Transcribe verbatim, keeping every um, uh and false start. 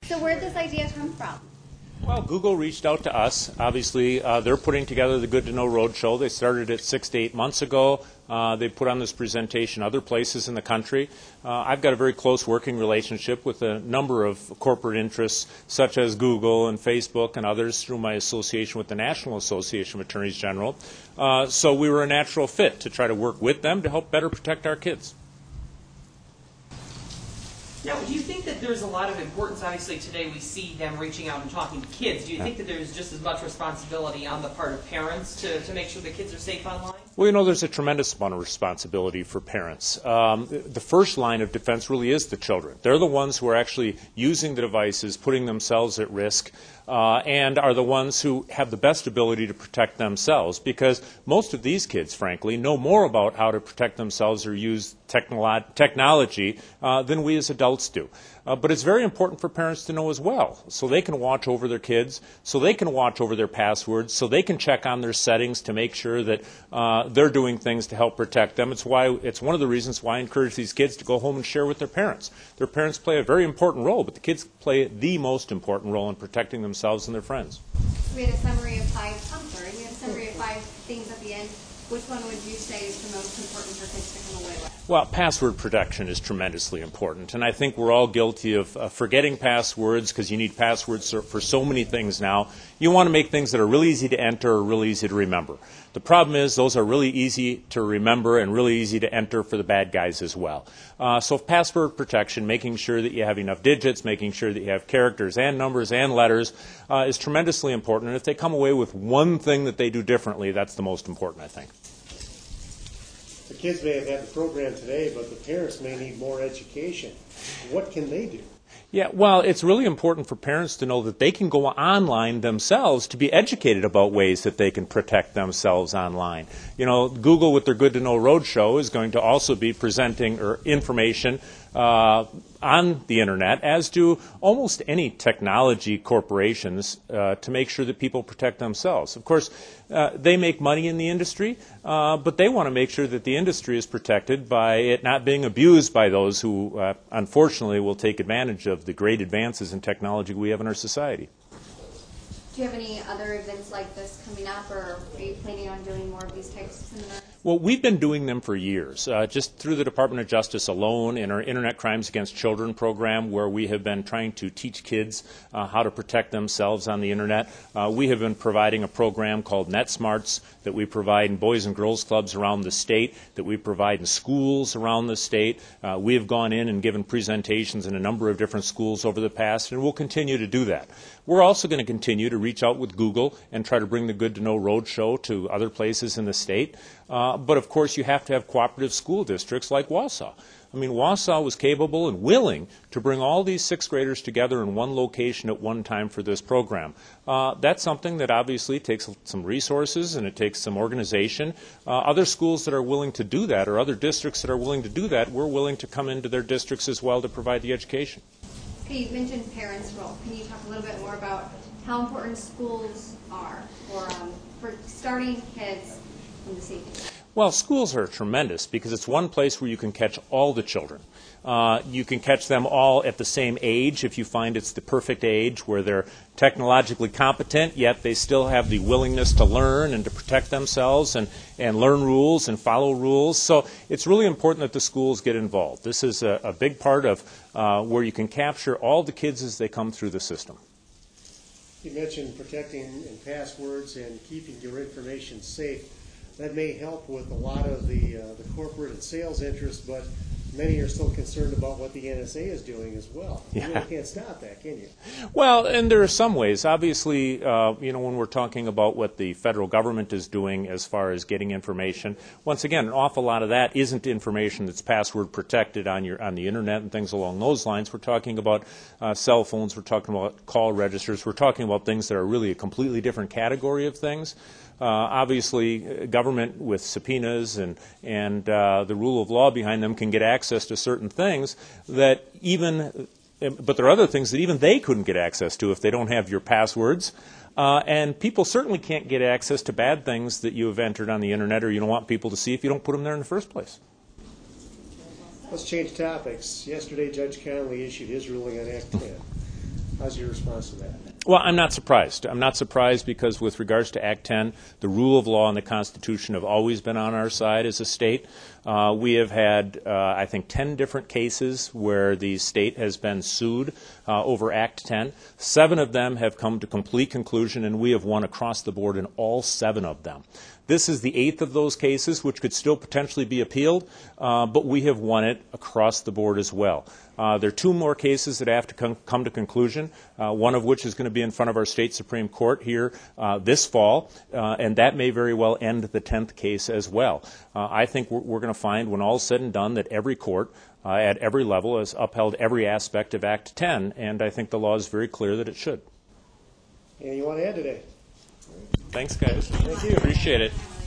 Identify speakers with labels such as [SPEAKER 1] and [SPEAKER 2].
[SPEAKER 1] So where did this idea come from?
[SPEAKER 2] Well, Google reached out to us. Obviously, uh, they're putting together the Good to Know Roadshow. They started it six to eight months ago. Uh, they put on this presentation other places in the country. Uh, I've got a very close working relationship with a number of corporate interests, such as Google and Facebook and others, through my association with the National Association of Attorneys General. Uh, so we were a natural fit to try to work with them to help better protect our kids.
[SPEAKER 3] Now, do you think that there's a lot of importance, obviously today we see them reaching out and talking to kids. Do you think that there's just as much responsibility on the part of parents to, to make sure the kids are safe online?
[SPEAKER 2] Well, you know, there's a tremendous amount of responsibility for parents. Um, the first line of defense really is the children. They're the ones who are actually using the devices, putting themselves at risk, uh, and are the ones who have the best ability to protect themselves, because most of these kids, frankly, know more about how to protect themselves or use technolo- technology uh, than we as adults do. Uh, but it's very important for parents to know as well, so they can watch over their kids, so they can watch over their passwords, so they can check on their settings to make sure that uh, they're doing things to help protect them. It's why it's one of the reasons why I encourage these kids to go home and share with their parents. Their parents play a very important role, but the kids play the most important role in protecting themselves and their friends.
[SPEAKER 1] We had a summary of five, I'm sorry, we had a summary of five things at the end. Which one would you say is the most important for kids to come away with?
[SPEAKER 2] Well, password protection is tremendously important, and I think we're all guilty of uh, forgetting passwords because you need passwords for so many things now. You want to make things that are really easy to enter or really easy to remember. The problem is those are really easy to remember and really easy to enter for the bad guys as well. Uh, so password protection, making sure that you have enough digits, making sure that you have characters and numbers and letters uh, is tremendously important. And if they come away with one thing that they do differently, that's the most important, I think.
[SPEAKER 4] The kids may have had the program today, but the parents may need more education. What can they do?
[SPEAKER 2] Yeah, well, it's really important for parents to know that they can go online themselves to be educated about ways that they can protect themselves online. You know, Google with their Good to Know Roadshow is going to also be presenting or information uh, on the internet, as do almost any technology corporations, uh, to make sure that people protect themselves. Of course, uh, they make money in the industry, uh, but they want to make sure that the industry is protected by it not being abused by those who, uh, unfortunately, will take advantage of the great advances in technology we have in our society.
[SPEAKER 1] Do you have any other events like this coming up, or are you planning on doing more of these types of seminars?
[SPEAKER 2] Well, we've been doing them for years, uh, just through the Department of Justice alone in our Internet Crimes Against Children program, where we have been trying to teach kids uh, how to protect themselves on the Internet. Uh, we have been providing a program called NetSmarts that we provide in boys and girls clubs around the state, that we provide in schools around the state. Uh, we have gone in and given presentations in a number of different schools over the past, and we'll continue to do that. We're also going to continue to reach out with Google and try to bring the Good to Know Roadshow to other places in the state. Uh, but, of course, you have to have cooperative school districts like Wausau. I mean, Wausau was capable and willing to bring all these sixth graders together in one location at one time for this program. Uh, that's something that obviously takes some resources and it takes some organization. Uh, other schools that are willing to do that, or other districts that are willing to do that, we're willing to come into their districts as well to provide the education.
[SPEAKER 1] Okay, you mentioned parents' role. Can you talk a little bit more about how important schools are for, um, for starting kids in the safety?
[SPEAKER 2] Well, schools are tremendous because it's one place where you can catch all the children. Uh, you can catch them all at the same age if you find it's the perfect age where they're technologically competent, yet they still have the willingness to learn and to protect themselves and, and learn rules and follow rules. So it's really important that the schools get involved. This is a, a big part of uh, where you can capture all the kids as they come through the system.
[SPEAKER 4] You mentioned protecting and passwords and keeping your information safe. That may help with a lot of the, uh, the corporate and sales interests, but many are still concerned about what the N S A is doing as well.
[SPEAKER 2] Yeah.
[SPEAKER 4] You really can't stop that, can you?
[SPEAKER 2] Well, and there are some ways. Obviously, uh, you know, when we're talking about what the federal government is doing as far as getting information, once again, an awful lot of that isn't information that's password protected on your on the internet and things along those lines. We're talking about uh, cell phones. We're talking about call registers. We're talking about things that are really a completely different category of things. Uh, obviously, government with subpoenas and, and uh, the rule of law behind them can get access to certain things that even, but there are other things that even they couldn't get access to if they don't have your passwords. Uh, and people certainly can't get access to bad things that you have entered on the internet or you don't want people to see if you don't put them there in the first place.
[SPEAKER 4] Let's change topics. Yesterday, Judge Conley issued his ruling on Act ten. How's your response to that?
[SPEAKER 2] Well, I'm not surprised. I'm not surprised because with regards to Act ten, the rule of law and the Constitution have always been on our side as a state. Uh, we have had, uh, I think, ten different cases where the state has been sued uh, over Act ten. Seven of them have come to complete conclusion, and we have won across the board in all seven of them. This is the eighth of those cases, which could still potentially be appealed, uh, but we have won it across the board as well. Uh, there are two more cases that have to come, come to conclusion, uh, one of which is going to be in front of our state Supreme Court here uh, this fall, uh, and that may very well end the tenth case as well. Uh, I think we're, we're going to find, when all is said and done, that every court uh, at every level has upheld every aspect of Act ten, and I think the law is very clear that it should.
[SPEAKER 4] Anything you want to add today?
[SPEAKER 2] Thanks, guys.
[SPEAKER 4] Thank you.
[SPEAKER 2] Appreciate it.